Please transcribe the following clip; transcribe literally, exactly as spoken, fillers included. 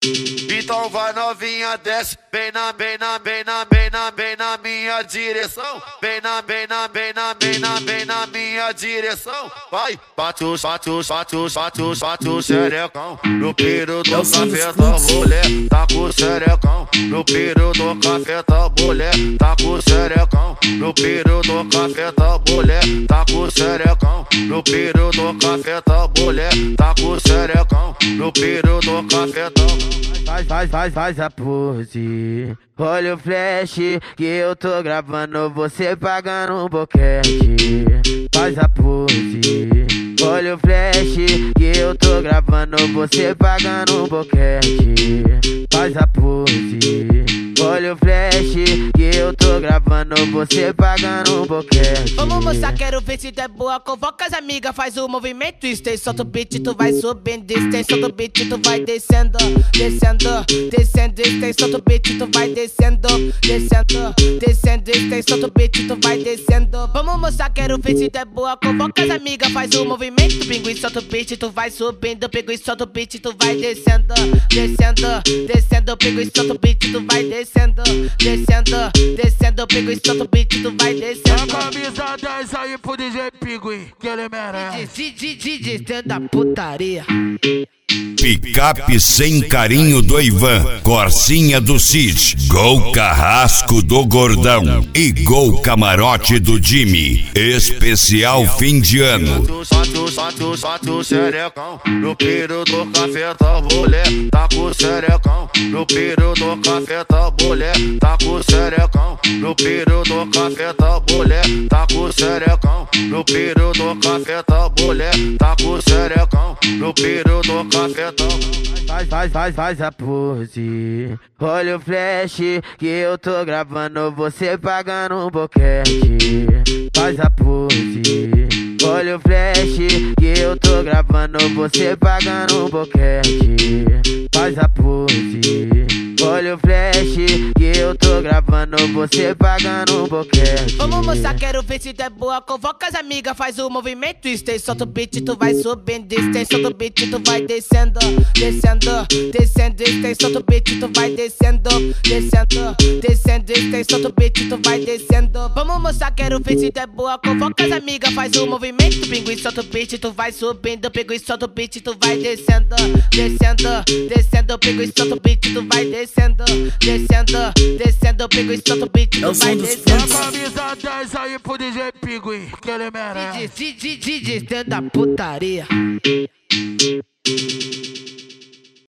Então vai novinha, desce, bem na, bem na, bem na, bem na, bem na minha direção. Bem na, bem na, bem na, bem na, bem na minha direção. Vai, bate os, bate os, bate os, bate os, bate o xerecão. No piro do cafetão, mulher, tá com o xerecão. No piro do cafetão, mulher, tá com o xerecão. No piro do cafetão, mulher, tá com o xerecão. No piro do cafetão, mulher, tá com o xerecão. No piro do cafetão. Faz, faz, faz, faz a pose. Olha o flash que eu tô gravando, você pagando um boquete. Faz a pose. Olha o flash que eu tô gravando, você pagando um boquete. Faz a pose. Olha o flash que eu tô gravando, você pagando um boquete. Vamos mostrar, quero ver se tu é boa. Convoca as amigas, faz o movimento. Stay, solta o beat, tu vai subindo. Stay, solta o beat, tu vai descendo. Descendo, descendo. Stay, solta o beat, tu vai descendo. Descendo, descendo. Stay, solta o beat, tu vai descendo. Vamos mostrar, quero ver se tu é boa. Convoca as amigas, faz o movimento. Pingo e solta o beat, tu vai subindo. Pingo e solta o beat, tu vai descendo. Descendo, descendo. Pingo e solta o beat, tu vai descendo. Descendo, descendo, descendo, pego e solta o beat, tu vai descendo. A camisa dez aí pro D J Pinguim, que ele merece. D J da putaria. Picape sem carinho do Ivan, Corsinha do Cid, Gol Carrasco do Gordão e Gol Camarote do Jimmy. Especial fim de ano. No piro do cafetão, mulher, tá com o xerecão. No piro do cafetão, mulher, tá com o xerecão. No piro do cafetão, mulher, tá com o xerecão. No piro do cafetão, mulher, tá com o xerecão. No piro do cafetão. Faz, faz, faz, faz a pose. Olha o flash que eu tô gravando, você pagando um boquete. Faz a pose. Olha o flash que eu tô gravando, você pagando um boquete. Faz a pose. Olha o flash que eu tô gravando, você pagando um boquete. Vamos mostrar, quero ver se tu é boa. Convoca as amigas, faz o movimento. Stay, solta o beat, tu vai subindo. Stay, solta o beat, tu vai descendo. Descendo, descendo. Stay, solta o beat, tu vai descendo. Descendo, descendo. Stay, solta o beat, tu vai descendo. Vamos mostrar, quero ver se tu é boa. Convoca as amigas, faz o movimento. Pingo e solta o beat, tu vai subindo. Pingo e solta o beat, tu vai descendo. Descendo, descendo. Pingo e solta o beat, tu vai descendo. Descendo, descendo, pego e solta o beat, tu vai descendo. A camisa dez aí pro D J Pinguim, que ele merece. D J da putaria.